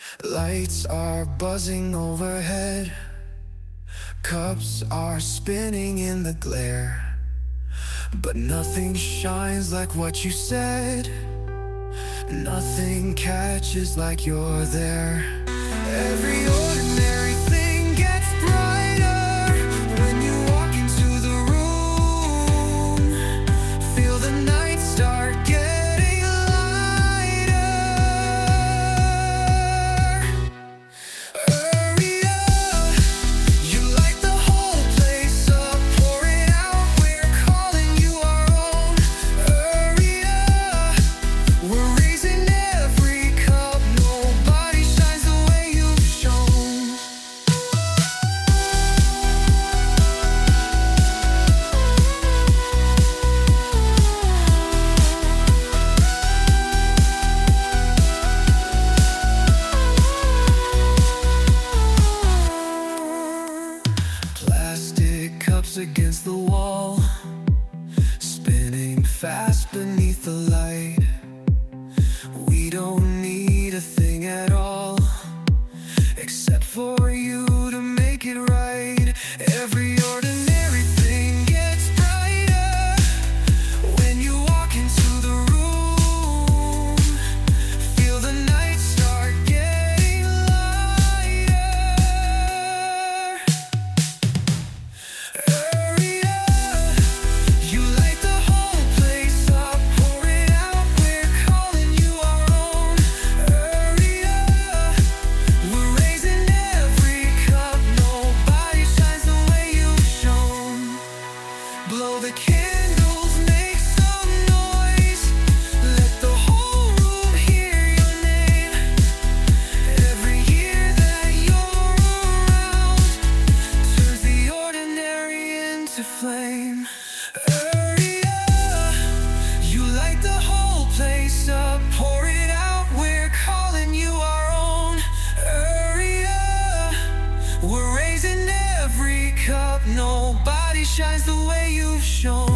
Lights are buzzing overhead, cups are spinning in the glare, but nothing shines like what you said. Nothing catches like you're there. Every ordinary thing gets brighter when you walk into the room. Feel the night start getting lighter. Hurry up, you light the whole place up. Pour it out, we're calling you our own. Hurry up, we're raising every cup. Nobody shines the way you've shown. Plastic cups against the wall, spinning fast beneath the light. We don't need a thing at all, except for you to make it right. Every ordinary thing gets brighter when you walk into the room. Feel the night start getting lighter. Hurry up, you light the whole place up. Pour it out, we're calling you our own. Hurry up, we're raising every cup. Nobody shines the way you've shown. Blow the candles, make some noise. Let the whole room hear your name. Every year that you're around turns the ordinary into flame. Hurry up, you light the whole place up. Pour it out, we're calling you our own. Hurry up, we're raising every cup. Nobody shines the way you've shown.